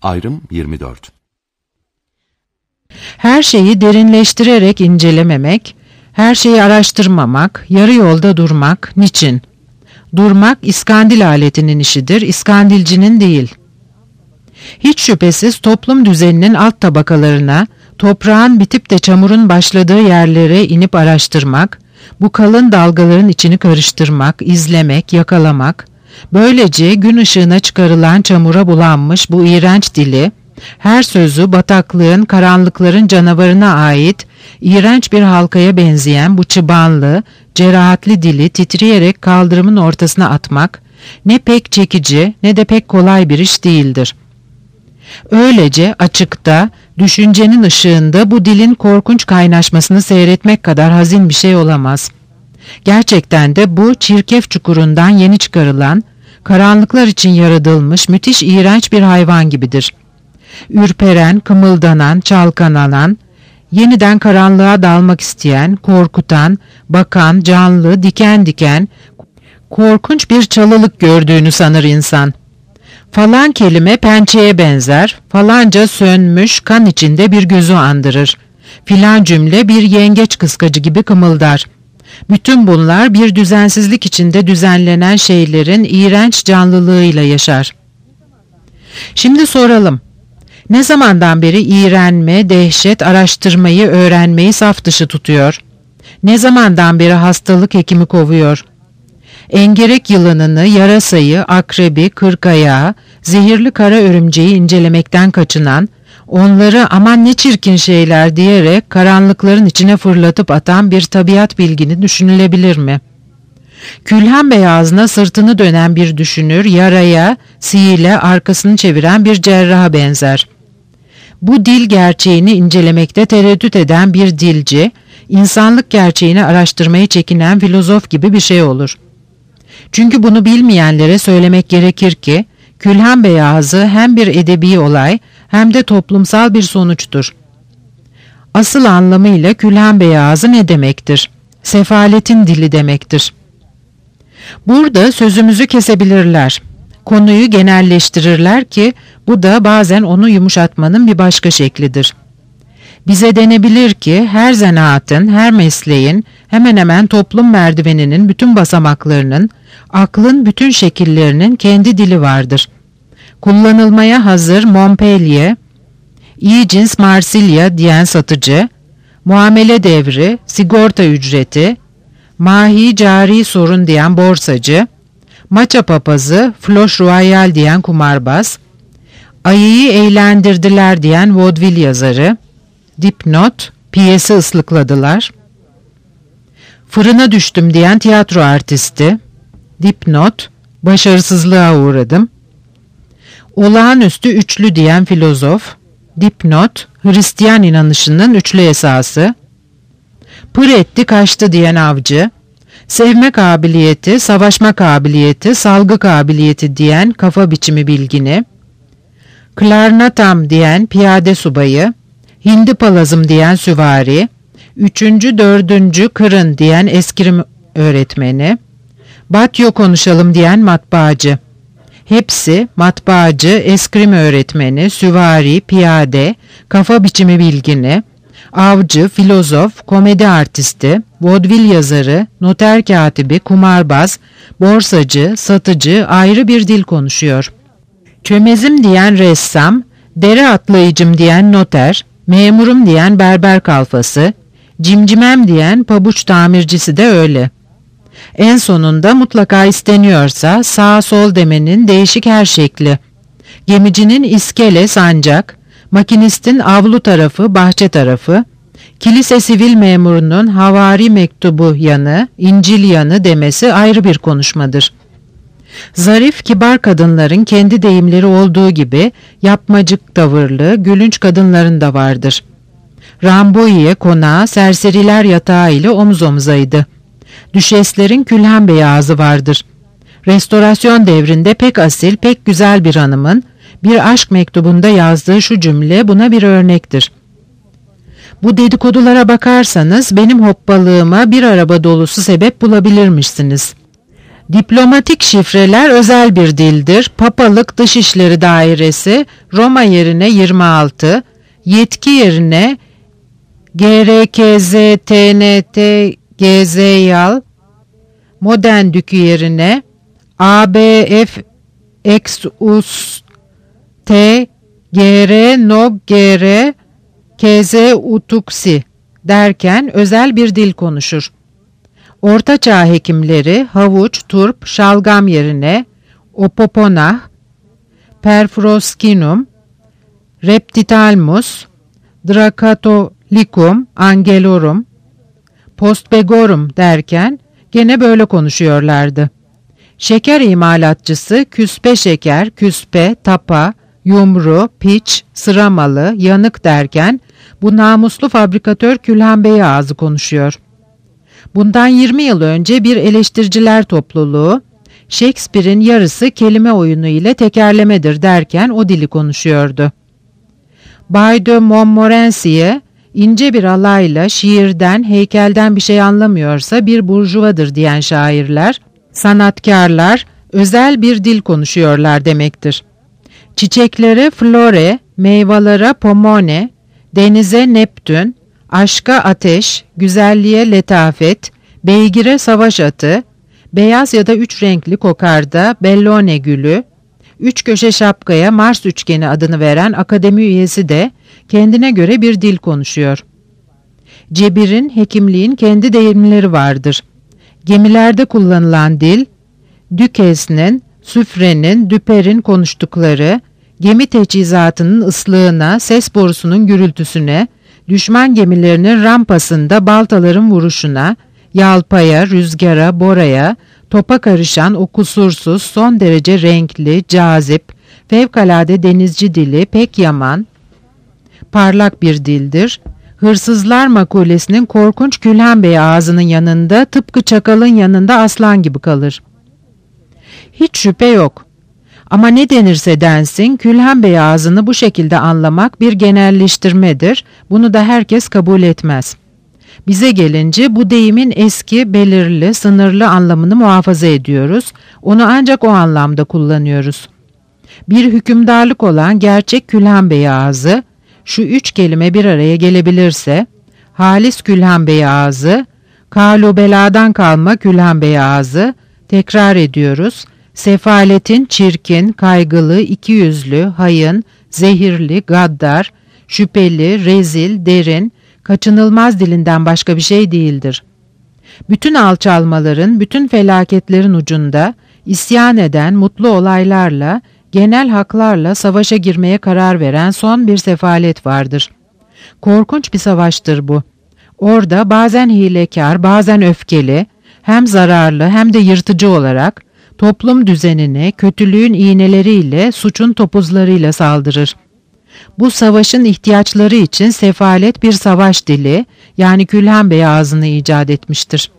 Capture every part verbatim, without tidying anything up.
Ayrım yirmi dört. Her şeyi derinleştirerek incelememek, her şeyi araştırmamak, yarı yolda durmak, niçin? Durmak iskandil aletinin işidir, iskandilcinin değil. Hiç şüphesiz toplum düzeninin alt tabakalarına, toprağın bitip de çamurun başladığı yerlere inip araştırmak, bu kalın dalgaların içini karıştırmak, izlemek, yakalamak, böylece gün ışığına çıkarılan çamura bulanmış bu iğrenç dili, her sözü bataklığın, karanlıkların canavarına ait, iğrenç bir halkaya benzeyen bu çıbanlı, cerahatli dili titreyerek kaldırımın ortasına atmak, ne pek çekici ne de pek kolay bir iş değildir. Öylece açıkta, düşüncenin ışığında bu dilin korkunç kaynaşmasını seyretmek kadar hazin bir şey olamaz. Gerçekten de bu çirkef çukurundan yeni çıkarılan, karanlıklar için yaratılmış müthiş iğrenç bir hayvan gibidir. Ürperen, kımıldanan, çalkalanan, yeniden karanlığa dalmak isteyen, korkutan, bakan, canlı, diken diken, korkunç bir çalılık gördüğünü sanır insan. Falan kelime pençeye benzer, falanca sönmüş kan içinde bir gözü andırır. Filan cümle bir yengeç kıskacı gibi kımıldar. Bütün bunlar bir düzensizlik içinde düzenlenen şeylerin iğrenç canlılığıyla yaşar. Şimdi soralım. Ne zamandan beri iğrenme, dehşet, araştırmayı, öğrenmeyi saf dışı tutuyor? Ne zamandan beri hastalık hekimi kovuyor? Engerek yılanını, yarasayı, akrebi, kırkayağı, zehirli kara örümceği incelemekten kaçınan, onları aman ne çirkin şeyler diyerek karanlıkların içine fırlatıp atan bir tabiat bilgini düşünülebilir mi? Külhan beyazına sırtını dönen bir düşünür, yaraya, sihirle arkasını çeviren bir cerraha benzer. Bu dil gerçeğini incelemekte tereddüt eden bir dilci, insanlık gerçeğini araştırmayı çekinen filozof gibi bir şey olur. Çünkü bunu bilmeyenlere söylemek gerekir ki, külhan beyazı hem bir edebi olay hem de toplumsal bir sonuçtur. Asıl anlamıyla külhan beyazı ne demektir? Sefaletin dili demektir. Burada sözümüzü kesebilirler. Konuyu genelleştirirler ki bu da bazen onu yumuşatmanın bir başka şeklidir. Bize denebilir ki her zanaatın, her mesleğin, hemen hemen toplum merdiveninin bütün basamaklarının, aklın bütün şekillerinin kendi dili vardır. Kullanılmaya hazır Montpellier, iyi cins Marsilya diyen satıcı, muamele devri, sigorta ücreti, mahi cari sorun diyen borsacı, maça papazı, floş royal diyen kumarbaz, ayıyı eğlendirdiler diyen vodvil yazarı, dipnot, piyesi ıslıkladılar, fırına düştüm diyen tiyatro artisti, dipnot, başarısızlığa uğradım, olağanüstü üçlü diyen filozof, dipnot, Hristiyan inanışının üçlü esası, pır etti kaçtı diyen avcı, sevme kabiliyeti, savaşma kabiliyeti, salgı kabiliyeti diyen kafa biçimi bilgini, klarnatam diyen piyade subayı, hindi palazım diyen süvari, üçüncü, dördüncü kırın diyen eskrim öğretmeni, batyo konuşalım diyen matbaacı. Hepsi matbaacı, eskrim öğretmeni, süvari, piyade, kafa biçimi bilgini, avcı, filozof, komedi artisti, vodvil yazarı, noter katibi, kumarbaz, borsacı, satıcı ayrı bir dil konuşuyor. Çömezim diyen ressam, dere atlayıcım diyen noter, memurum diyen berber kalfası, cimcimem diyen pabuç tamircisi de öyle. En sonunda mutlaka isteniyorsa sağ sol demenin değişik her şekli. Gemicinin iskele sancak, makinistin avlu tarafı bahçe tarafı, kilise sivil memurunun havari mektubu yanı, İncil yanı demesi ayrı bir konuşmadır. Zarif kibar kadınların kendi deyimleri olduğu gibi yapmacık tavırlı, gülünç kadınların da vardır. Ramboiye konağı serseriler yatağı ile omuz omuzaydı. Düşeslerin külhan beyazı vardır. Restorasyon devrinde pek asil, pek güzel bir hanımın bir aşk mektubunda yazdığı şu cümle buna bir örnektir. Bu dedikodulara bakarsanız benim hoppalığıma bir araba dolusu sebep bulabilirmişsiniz. Diplomatik şifreler özel bir dildir. Papalık Dışişleri Dairesi Roma yerine yirmi altı, yetki yerine G R K Z T N T G Z Yal, Modern Dükü yerine A B F X U S T G R Nog G R K Z Utuksi derken özel bir dil konuşur. Ortaçağ hekimleri havuç, turp, şalgam yerine opoponah, perfroskinum, reptitalmus, dracatolicum angelorum, postbegorum derken gene böyle konuşuyorlardı. Şeker imalatçısı küspe şeker, küspe, tapa, yumru, piç, sıramalı, yanık derken bu namuslu fabrikatör Külhan Bey ağzı konuşuyor. Bundan yirmi yıl önce bir eleştiriciler topluluğu Shakespeare'in yarısı kelime oyunu ile tekerlemedir derken o dili konuşuyordu. Bay de Montmorency'ye ince bir alayla şiirden, heykelden bir şey anlamıyorsa bir burjuvadır diyen şairler, sanatkarlar özel bir dil konuşuyorlar demektir. Çiçeklere flore, meyvelere pomone, denize neptün, aşka ateş, güzelliğe letafet, beygire savaş atı, beyaz ya da üç renkli kokarda bellone gülü, üç köşe şapkaya Mars üçgeni adını veren akademi üyesi de kendine göre bir dil konuşuyor. Cebirin, hekimliğin kendi deyimleri vardır. Gemilerde kullanılan dil, Dükes'nin, Süfre'nin, Düper'in konuştukları, gemi teçhizatının ıslığına, ses borusunun gürültüsüne, düşman gemilerinin rampasında baltaların vuruşuna, yalpaya, rüzgara, boraya, topa karışan o kusursuz, son derece renkli, cazip, fevkalade denizci dili pek yaman, parlak bir dildir. Hırsızlar makulesinin korkunç Külhan Bey ağzının yanında tıpkı çakalın yanında aslan gibi kalır. Hiç şüphe yok. Ama ne denirse densin Külhan Bey ağzını bu şekilde anlamak bir genelleştirmedir. Bunu da herkes kabul etmez. Bize gelince bu deyimin eski, belirli, sınırlı anlamını muhafaza ediyoruz. Onu ancak o anlamda kullanıyoruz. Bir hükümdarlık olan gerçek Külhan Bey ağzı, şu üç kelime bir araya gelebilirse, Halis Külhan Bey ağzı, Kalu beladan kalma Külhan Bey ağzı, tekrar ediyoruz, sefaletin çirkin, kaygılı, ikiyüzlü, hayın, zehirli, gaddar, şüpheli, rezil, derin, kaçınılmaz dilinden başka bir şey değildir. Bütün alçalmaların, bütün felaketlerin ucunda isyan eden mutlu olaylarla, genel haklarla savaşa girmeye karar veren son bir sefalet vardır. Korkunç bir savaştır bu. Orada bazen hilekar, bazen öfkeli, hem zararlı hem de yırtıcı olarak toplum düzenine kötülüğün iğneleriyle, suçun topuzlarıyla saldırır. Bu savaşın ihtiyaçları için sefalet bir savaş dili, yani Külhan Bey ağzını icat etmiştir.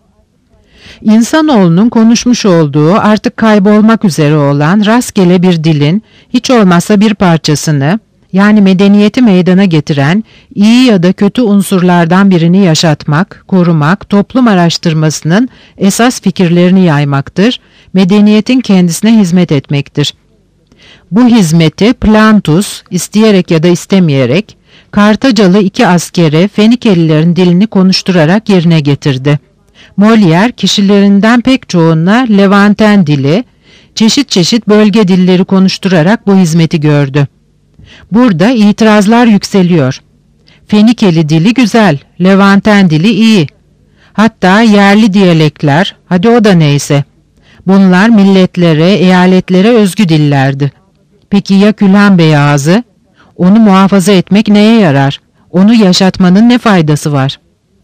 İnsanoğlunun konuşmuş olduğu, artık kaybolmak üzere olan rastgele bir dilin, hiç olmazsa bir parçasını, yani medeniyeti meydana getiren, iyi ya da kötü unsurlardan birini yaşatmak, korumak, toplum araştırmasının esas fikirlerini yaymaktır, medeniyetin kendisine hizmet etmektir. Bu hizmeti Plantus, isteyerek ya da istemeyerek, Kartacalı iki askere Fenikelilerin dilini konuşturarak yerine getirdi. Molière kişilerinden pek çoğuna Levanten dili, çeşit çeşit bölge dilleri konuşturarak bu hizmeti gördü. Burada itirazlar yükseliyor. Fenikeli dili güzel, Levanten dili iyi. Hatta yerli diyalekler, hadi o da neyse. Bunlar milletlere, eyaletlere özgü dillerdi. Peki ya Külhan Bey ağzı? Onu muhafaza etmek neye yarar? Onu yaşatmanın ne faydası var?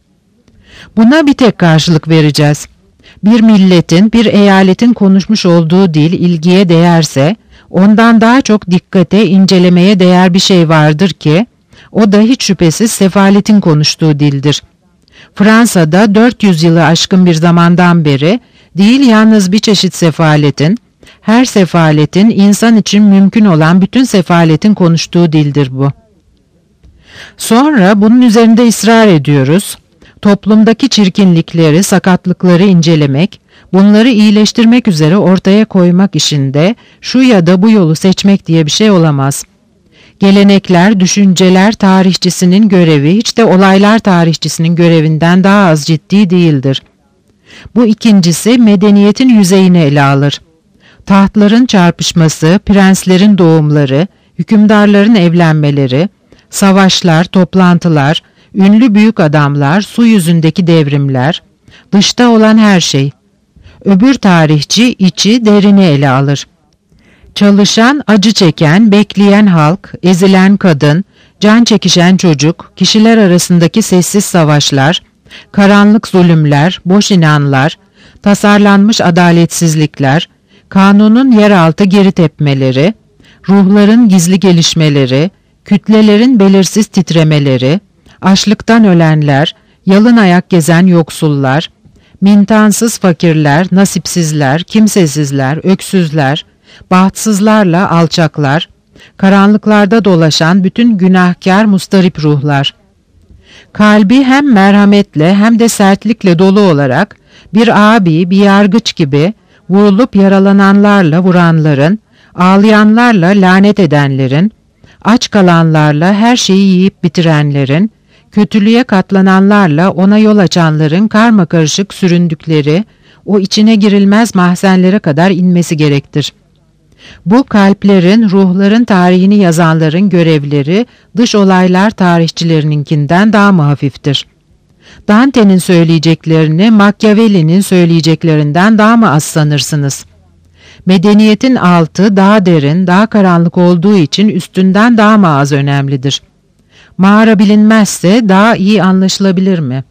Buna bir tek karşılık vereceğiz. Bir milletin, bir eyaletin konuşmuş olduğu dil ilgiye değerse, ondan daha çok dikkate, incelemeye değer bir şey vardır ki, o da hiç şüphesiz sefaletin konuştuğu dildir. Fransa'da dört yüz yılı aşkın bir zamandan beri, değil yalnız bir çeşit sefaletin, her sefaletin insan için mümkün olan bütün sefaletin konuştuğu dildir bu. Sonra bunun üzerinde ısrar ediyoruz. Toplumdaki çirkinlikleri, sakatlıkları incelemek, Bunları iyileştirmek üzere ortaya koymak işinde şu ya da bu yolu seçmek diye bir şey olamaz. Gelenekler, düşünceler tarihçisinin görevi hiç de olaylar tarihçisinin görevinden daha az ciddi değildir. Bu ikincisi medeniyetin yüzeyini ele alır. Tahtların çarpışması, prenslerin doğumları, hükümdarların evlenmeleri, savaşlar, toplantılar, ünlü büyük adamlar, su yüzündeki devrimler, dışta olan her şey. Öbür tarihçi içi, derini ele alır. Çalışan, acı çeken, bekleyen halk, ezilen kadın, can çekişen çocuk, kişiler arasındaki sessiz savaşlar, karanlık zulümler, boş inanlar, tasarlanmış adaletsizlikler, kanunun yeraltı geri tepmeleri, ruhların gizli gelişmeleri, kütlelerin belirsiz titremeleri, açlıktan ölenler, yalın ayak gezen yoksullar, mintansız fakirler, nasipsizler, kimsesizler, öksüzler, bahtsızlarla alçaklar, karanlıklarda dolaşan bütün günahkar mustarip ruhlar. Kalbi hem merhametle hem de sertlikle dolu olarak bir abi, bir yargıç gibi vurulup yaralananlarla vuranların, ağlayanlarla lanet edenlerin, aç kalanlarla her şeyi yiyip bitirenlerin, kötülüğe katlananlarla ona yol açanların karmakarışık süründükleri o içine girilmez mahzenlere kadar inmesi gerektir. Bu kalplerin, ruhların tarihini yazanların görevleri dış olaylar tarihçilerininkinden daha mı hafiftir? Dante'nin söyleyeceklerini Machiavelli'nin söyleyeceklerinden daha mı az sanırsınız? Medeniyetin altı daha derin, daha karanlık olduğu için üstünden daha mı az önemlidir? Mağara bilinmezse daha iyi anlaşılabilir mi?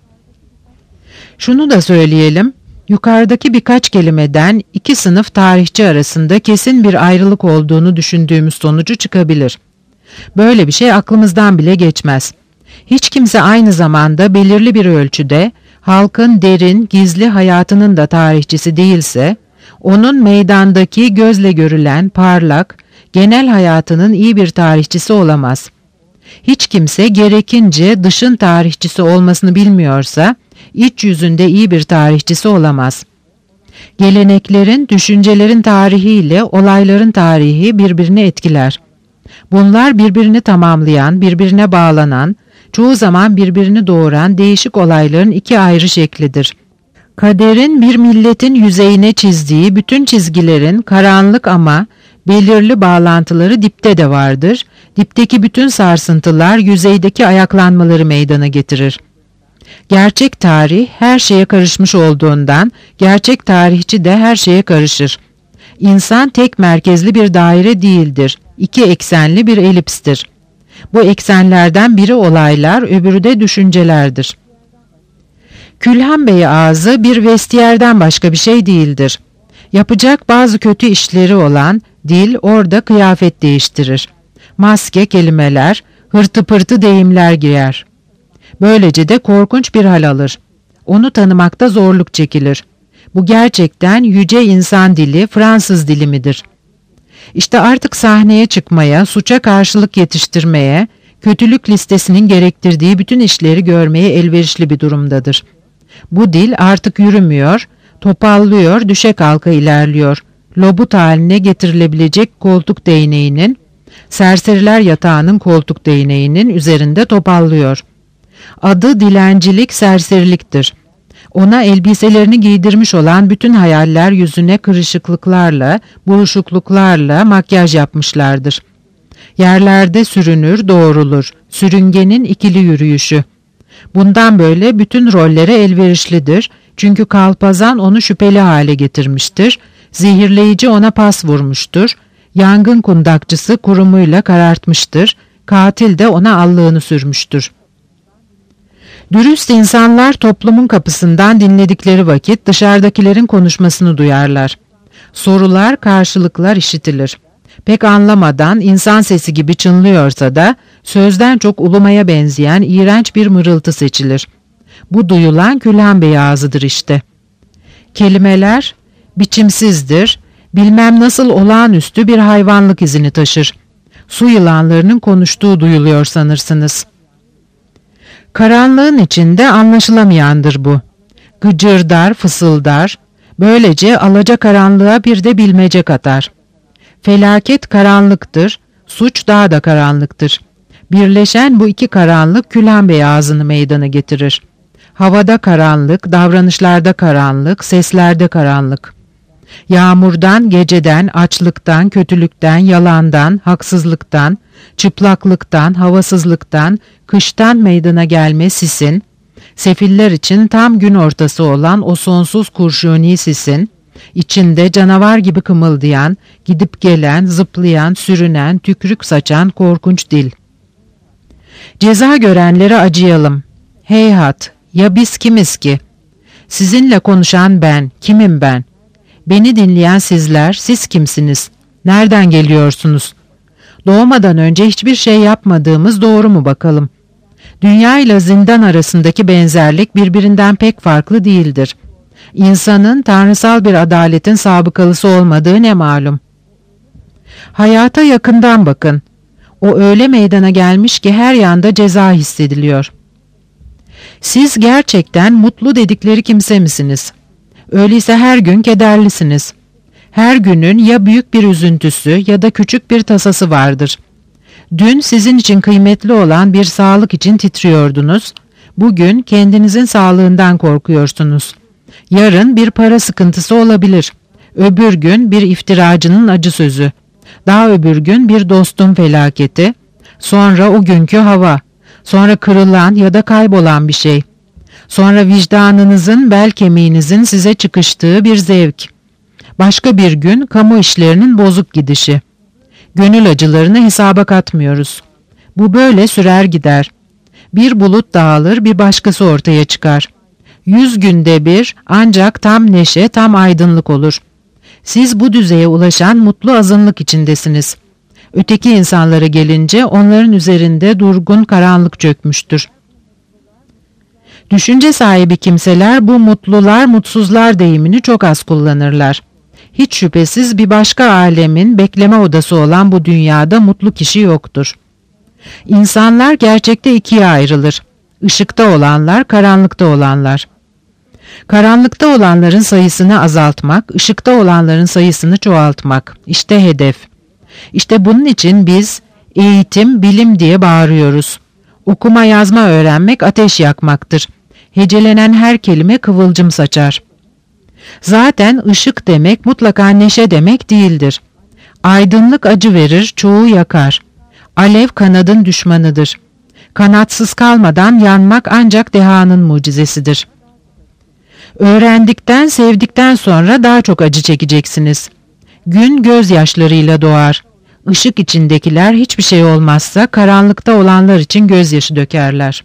Şunu da söyleyelim, yukarıdaki birkaç kelimeden iki sınıf tarihçi arasında kesin bir ayrılık olduğunu düşündüğümüz sonucu çıkabilir. Böyle bir şey aklımızdan bile geçmez. Hiç kimse aynı zamanda belirli bir ölçüde halkın derin, gizli hayatının da tarihçisi değilse, onun meydandaki gözle görülen, parlak, genel hayatının iyi bir tarihçisi olamaz. Hiç kimse gerekince dışın tarihçisi olmasını bilmiyorsa, iç yüzünde iyi bir tarihçisi olamaz. Geleneklerin, düşüncelerin tarihiyle olayların tarihi birbirini etkiler. Bunlar birbirini tamamlayan, birbirine bağlanan, çoğu zaman birbirini doğuran değişik olayların iki ayrı şeklidir. Kaderin bir milletin yüzeyine çizdiği bütün çizgilerin karanlık ama belirli bağlantıları dipte de vardır. Dipteki bütün sarsıntılar yüzeydeki ayaklanmaları meydana getirir. Gerçek tarih her şeye karışmış olduğundan gerçek tarihçi de her şeye karışır. İnsan tek merkezli bir daire değildir, iki eksenli bir elipstir. Bu eksenlerden biri olaylar, öbürü de düşüncelerdir. Külhan Bey ağzı bir vestiyerden başka bir şey değildir. Yapacak bazı kötü işleri olan dil orada kıyafet değiştirir. Maske, kelimeler, hırtı pırtı deyimler giyer. Böylece de korkunç bir hal alır. Onu tanımakta zorluk çekilir. Bu gerçekten yüce insan dili, Fransız dili midir? İşte artık sahneye çıkmaya, suça karşılık yetiştirmeye, kötülük listesinin gerektirdiği bütün işleri görmeye elverişli bir durumdadır. Bu dil artık yürümüyor, topallıyor, düşe kalka ilerliyor. Lobut haline getirilebilecek koltuk değneğinin, serseriler yatağının koltuk değneğinin üzerinde topallıyor. Adı dilencilik, serseriliktir. Ona elbiselerini giydirmiş olan bütün hayaller yüzüne kırışıklıklarla, buruşukluklarla makyaj yapmışlardır. Yerlerde sürünür, doğrulur. Sürüngenin ikili yürüyüşü. Bundan böyle bütün rollere elverişlidir. Çünkü kalpazan onu şüpheli hale getirmiştir. Zehirleyici ona pas vurmuştur. Yangın kundakçısı kurumuyla karartmıştır. Katil de ona allığını sürmüştür. Dürüst insanlar toplumun kapısından dinledikleri vakit dışarıdakilerin konuşmasını duyarlar. Sorular, karşılıklar işitilir. Pek anlamadan insan sesi gibi çınlıyorsa da sözden çok ulumaya benzeyen iğrenç bir mırıltı seçilir. Bu duyulan Külhan Bey ağzıdır işte. Kelimeler biçimsizdir, bilmem nasıl olağanüstü bir hayvanlık izini taşır. Su yılanlarının konuştuğu duyuluyor sanırsınız. Karanlığın içinde anlaşılamayandır bu. Gıcırdar, fısıldar, Böylece alacakaranlığa bir de bilmece katar. Felaket karanlıktır, suç daha da karanlıktır. Birleşen bu iki karanlık Külhan Bey ağzını meydana getirir. Havada karanlık, davranışlarda karanlık, seslerde karanlık. Yağmurdan, geceden, açlıktan, kötülükten, yalandan, haksızlıktan, çıplaklıktan, havasızlıktan, kıştan meydana gelme sisin, sefiller için tam gün ortası olan o sonsuz kurşuni sisin, içinde canavar gibi kımıldayan, gidip gelen, zıplayan, sürünen, tükrük saçan korkunç dil. Ceza görenlere acıyalım. Heyhat, ya biz kimiz ki? Sizinle konuşan ben, kimim ben? Beni dinleyen sizler, siz kimsiniz? Nereden geliyorsunuz? Doğmadan önce hiçbir şey yapmadığımız doğru mu bakalım? Dünya ile zindan arasındaki benzerlik birbirinden pek farklı değildir. İnsanın tanrısal bir adaletin sabıkalısı olmadığı ne malum? Hayata yakından bakın. O öyle meydana gelmiş ki her yanda ceza hissediliyor. Siz gerçekten mutlu dedikleri kimse misiniz? Öyleyse her gün kederlisiniz. Her günün ya büyük bir üzüntüsü ya da küçük bir tasası vardır. Dün sizin için kıymetli olan bir sağlık için titriyordunuz. Bugün kendinizin sağlığından korkuyorsunuz. Yarın bir para sıkıntısı olabilir. Öbür gün bir iftiracının acı sözü. Daha öbür gün bir dostun felaketi. Sonra o günkü hava. Sonra kırılan ya da kaybolan bir şey. Sonra vicdanınızın, bel kemiğinizin size çıkıştığı bir zevk. Başka bir gün kamu işlerinin bozuk gidişi. Gönül acılarını hesaba katmıyoruz. Bu böyle sürer gider. Bir bulut dağılır, bir başkası ortaya çıkar. Yüz günde bir ancak tam neşe, tam aydınlık olur. Siz bu düzeye ulaşan mutlu azınlık içindesiniz. Öteki insanlara gelince onların üzerinde durgun karanlık çökmüştür. Düşünce sahibi kimseler bu mutlular mutsuzlar deyimini çok az kullanırlar. Hiç şüphesiz bir başka alemin bekleme odası olan bu dünyada mutlu kişi yoktur. İnsanlar gerçekte ikiye ayrılır. Işıkta olanlar, karanlıkta olanlar. Karanlıkta olanların sayısını azaltmak, ışıkta olanların sayısını çoğaltmak. İşte hedef. İşte bunun için biz eğitim, bilim diye bağırıyoruz. Okuma yazma öğrenmek ateş yakmaktır. Hecelenen her kelime kıvılcım saçar. Zaten ışık demek mutlaka neşe demek değildir. Aydınlık acı verir, çoğu yakar. Alev kanadın düşmanıdır. Kanatsız kalmadan yanmak ancak dehanın mucizesidir. Öğrendikten, sevdikten sonra daha çok acı çekeceksiniz. Gün gözyaşlarıyla doğar. Işık içindekiler hiçbir şey olmazsa karanlıkta olanlar için gözyaşı dökerler.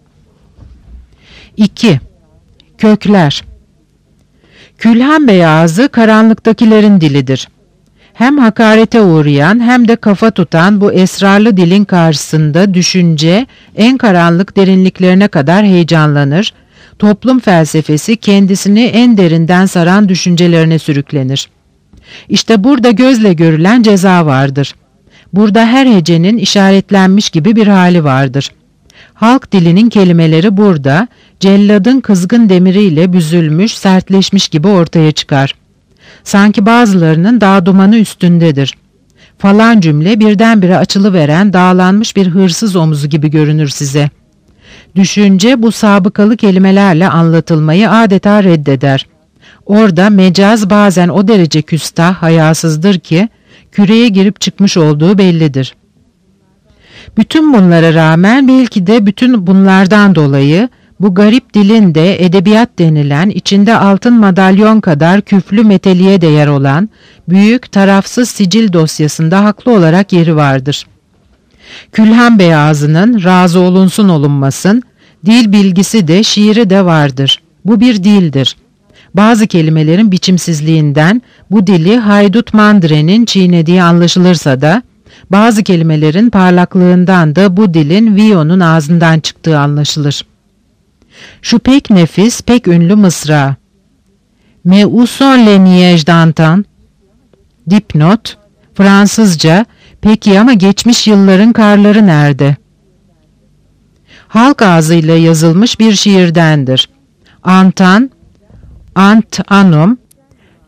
iki. Kökler. Külhan Bey ağzı karanlıktakilerin dilidir. Hem hakarete uğrayan hem de kafa tutan bu esrarlı dilin karşısında düşünce en karanlık derinliklerine kadar heyecanlanır, toplum felsefesi kendisini en derinden saran düşüncelerine sürüklenir. İşte burada gözle görülen ceza vardır. Burada her hecenin işaretlenmiş gibi bir hali vardır. Halk dilinin kelimeleri burada, celladın kızgın demiriyle büzülmüş, sertleşmiş gibi ortaya çıkar. Sanki bazılarının dağ dumanı üstündedir. Falan cümle birdenbire açılıveren dağlanmış bir hırsız omuzu gibi görünür size. Düşünce bu sabıkalı kelimelerle anlatılmayı adeta reddeder. Orada mecaz bazen o derece küstah, hayasızdır ki küreye girip çıkmış olduğu bellidir. Bütün bunlara rağmen belki de bütün bunlardan dolayı bu garip dilin de edebiyat denilen içinde altın madalyon kadar küflü meteliğe değer olan büyük tarafsız sicil dosyasında haklı olarak yeri vardır. Külhan Bey ağzının razı olunsun olunmasın, dil bilgisi de şiiri de vardır. Bu bir dildir. Bazı kelimelerin biçimsizliğinden bu dili haydut mandrenin çiğnediği anlaşılırsa da, bazı kelimelerin parlaklığından da bu dilin Viyon'un ağzından çıktığı anlaşılır. Şu pek nefis, pek ünlü mısra. Mais où sont les nuages d'antan? Dipnot, Fransızca, peki ama geçmiş yılların karları nerede? Halk ağzıyla yazılmış bir şiirdendir. Antan, ant anum,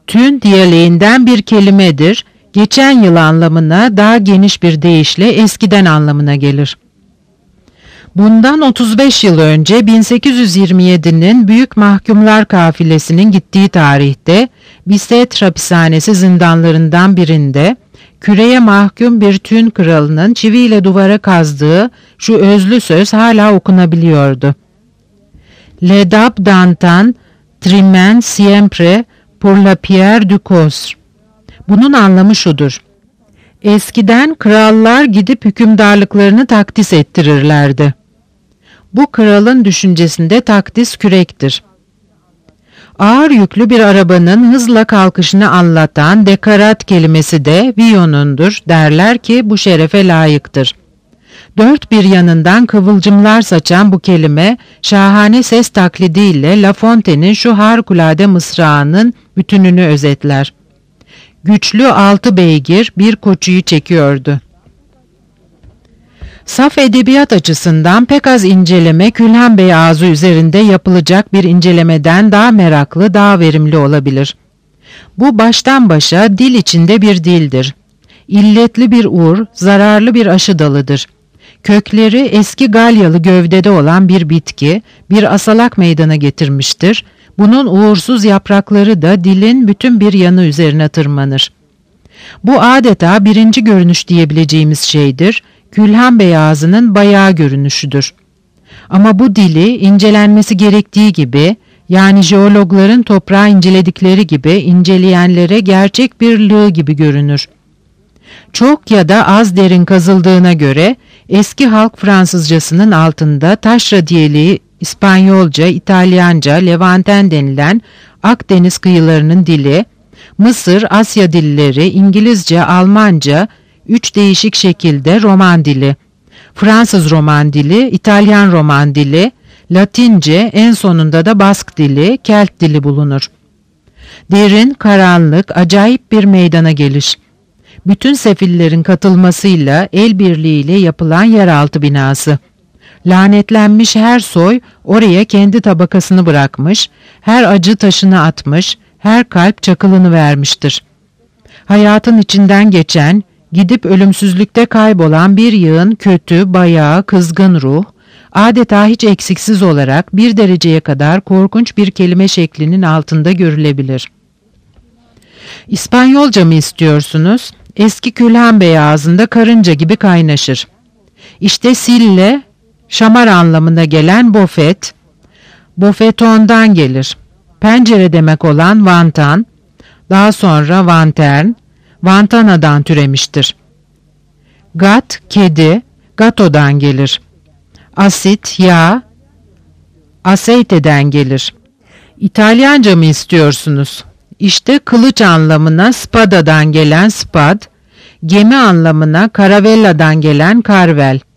Tün diyaleğinden bir kelimedir. Geçen yıl anlamına daha geniş bir deyişle eskiden anlamına gelir. Bundan otuz beş yıl önce bin sekiz yüz yirmi yedi'nin Büyük Mahkumlar Kafilesi'nin gittiği tarihte Bicêtre hapishanesi zindanlarından birinde küreye mahkum bir Tün kralının çiviyle duvara kazdığı şu özlü söz hala okunabiliyordu. Les dames d'antan trimen siempre pour la pierre du cosre. Bunun anlamı şudur: eskiden krallar gidip hükümdarlıklarını takdis ettirirlerdi. Bu kralın düşüncesinde takdis kürektir. Ağır yüklü bir arabanın hızla kalkışını anlatan dekarat kelimesi de Viyon'undur, derler ki bu şerefe layıktır. Dört bir yanından kıvılcımlar saçan bu kelime şahane ses taklidiyle La Fontaine'in şu harikulade mısrağının bütününü özetler. Güçlü altı beygir bir koçuyu çekiyordu. Saf edebiyat açısından pek az inceleme Külhan Bey ağzı üzerinde yapılacak bir incelemeden daha meraklı, daha verimli olabilir. Bu baştan başa dil içinde bir dildir. İlletli bir ur, zararlı bir aşı dalıdır. Kökleri eski Galyalı gövdede olan bir bitki, bir asalak meydana getirmiştir. Bunun uğursuz yaprakları da dilin bütün bir yanı üzerine tırmanır. Bu adeta birinci görünüş diyebileceğimiz şeydir. Külhan Bey ağzının bayağı görünüşüdür. Ama bu dili incelenmesi gerektiği gibi, yani jeologların toprağı inceledikleri gibi inceleyenlere gerçek bir lığ gibi görünür. Çok ya da az derin kazıldığına göre eski halk Fransızcasının altında taşra diyaleği İspanyolca, İtalyanca, Levanten denilen Akdeniz kıyılarının dili, Mısır, Asya dilleri, İngilizce, Almanca, üç değişik şekilde roman dili, Fransız roman dili, İtalyan roman dili, Latince, en sonunda da Bask dili, Kelt dili bulunur. Derin, karanlık, acayip bir meydana geliş. Bütün sefillerin katılmasıyla, el birliğiyle yapılan yeraltı binası. Lanetlenmiş her soy oraya kendi tabakasını bırakmış, her acı taşını atmış, her kalp çakılını vermiştir. Hayatın içinden geçen, gidip ölümsüzlükte kaybolan bir yığın kötü, bayağı, kızgın ruh, adeta hiç eksiksiz olarak bir dereceye kadar korkunç bir kelime şeklinin altında görülebilir. İspanyolca mı istiyorsunuz? Eski Külhan Bey ağzında karınca gibi kaynaşır. İşte sille, şamar anlamına gelen bofet, bofetondan gelir. Pencere demek olan vantan, daha sonra vantern, vantanadan türemiştir. Gat, kedi, gatodan gelir. Asit, yağ, aseiteden gelir. İtalyanca mı istiyorsunuz? İşte kılıç anlamına spadadan gelen spad, gemi anlamına caravella'dan gelen karvel,